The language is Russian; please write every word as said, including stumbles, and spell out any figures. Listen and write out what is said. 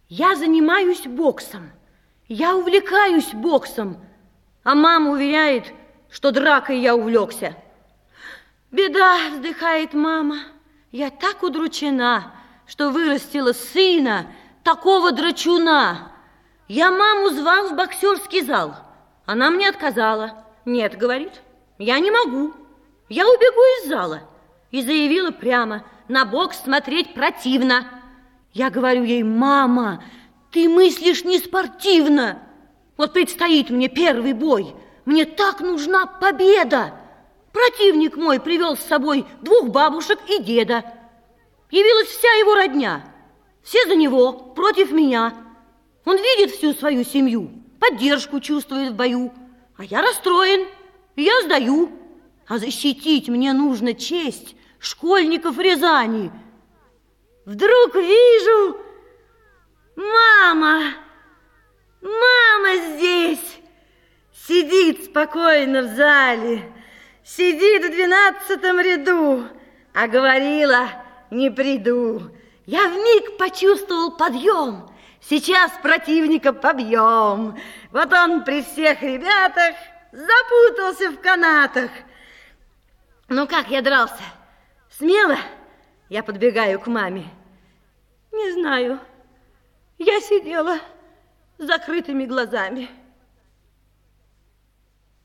Я занимаюсь боксом, я увлекаюсь боксом, а мама уверяет, что дракой я увлекся. Беда, вздыхает мама, я так удручена, что вырастила сына, такого драчуна. Я маму звал в боксерский зал, она мне отказала. Нет, говорит, я не могу, я убегу из зала. И заявила прямо, на бокс смотреть противно. Я говорю ей: мама, ты мыслишь не спортивно. Вот предстоит мне первый бой, мне так нужна победа. Противник мой привел с собой двух бабушек и деда. Явилась вся его родня, все за него, против меня. Он видит всю свою семью, поддержку чувствует в бою, а я расстроен, я сдаю. А защитить мне нужно честь школьников Рязани. Вдруг вижу, мама, мама здесь, сидит спокойно в зале, сидит в двенадцатом ряду, а говорила: не приду. Я вмиг почувствовал подъем, сейчас противника побьем. Вот он при всех ребятах запутался в канатах. Ну как я дрался? Смело? Я подбегаю к маме. Не знаю, я сидела с закрытыми глазами.